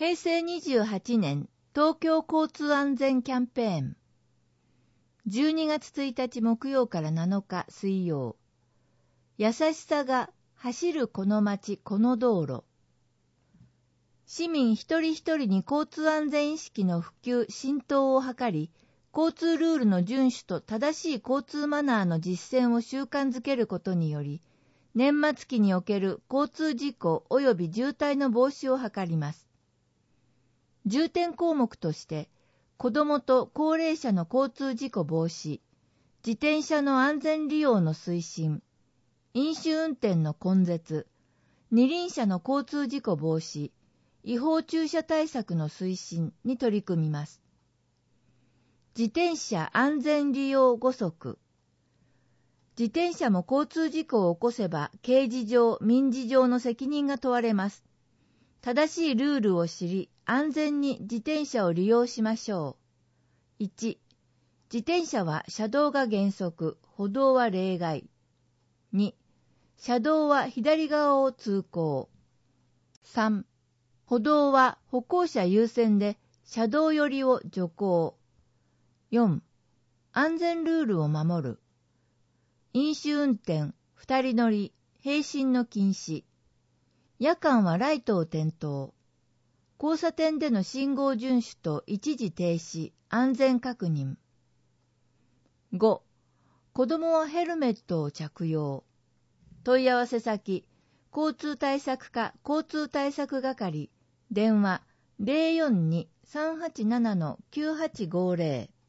平成28年東京交通安全キャンペーン。12月1日木曜から7日水曜。優しさが走るこの街この道路。市民一人一人に交通安全意識の普及浸透を図り、交通ルールの遵守と正しい交通マナーの実践を習慣づけることにより、年末期における交通事故及び渋滞の防止を図ります。重点項目として、子どもと高齢者の交通事故防止、自転車の安全利用の推進、飲酒運転の根絶、二輪車の交通事故防止、違法駐車対策の推進に取り組みます。自転車安全利用5則。自転車も交通事故を起こせば刑事上、民事上の責任が問われます。正しいルールを知り、安全に自転車を利用しましょう。1、自転車は車道が原則、歩道は例外。2、車道は左側を通行。3、歩道は歩行者優先で車道寄りを徐行。4、安全ルールを守る。飲酒運転、二人乗り、並進の禁止。夜間はライトを点灯。交差点での信号遵守と一時停止、安全確認。5、子どもはヘルメットを着用。問い合わせ先、交通対策課交通対策係、電話 042-387-9850